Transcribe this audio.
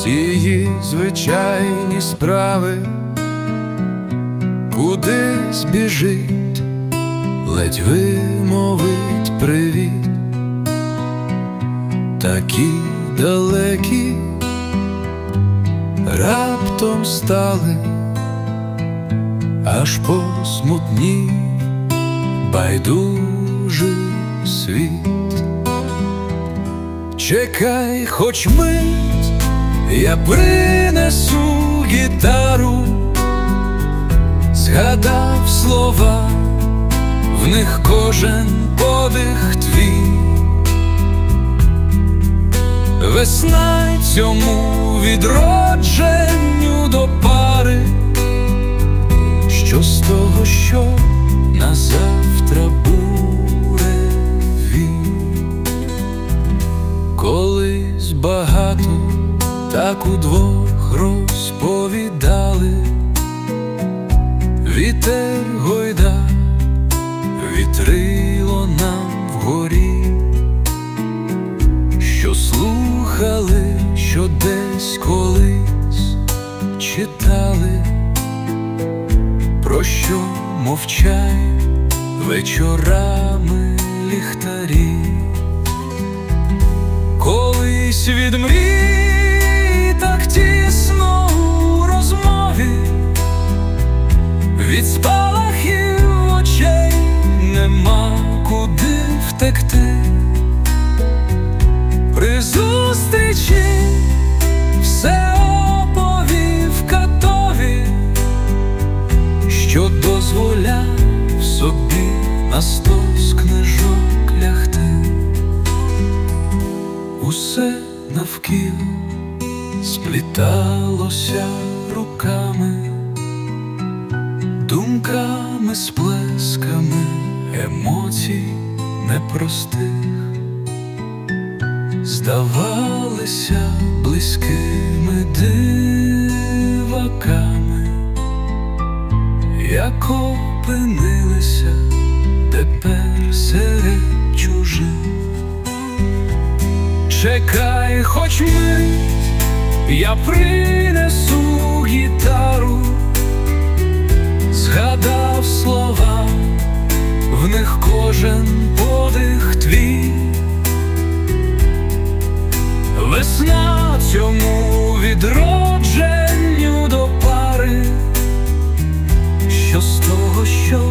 її звичайні справи, кудись біжить, ледь вимовить привіт. Такі далекі раптом стали, аж посмутнів байдужий світ. Чекай хоч мить, я принесу гітару, згадав слова, в них кожен подих твій. Весна цьому відродженню до пари, що з того, що назавтра буревій. Колись багато так удвох розповідали, вітер гойда, вітрило нам вгорі, що слухали, що десь колись читали, про що мовчають вечорами ліхтарі. Колись від мрій так тісно у розмові, від спалахів очей нема куди втекти. При зустрічі все оповів катові, що дозволяв собі на стос книжок лягти. Усе навкіл спліталося руками, думками, сплесками емоцій непростих. Здавалися близькими диваками, як опинилися тепер серед чужих. Чекай хоч мить, я принесу гітару, згадав слова, в них кожен подих твій. Весна цьому відродженню до пари, що з того, що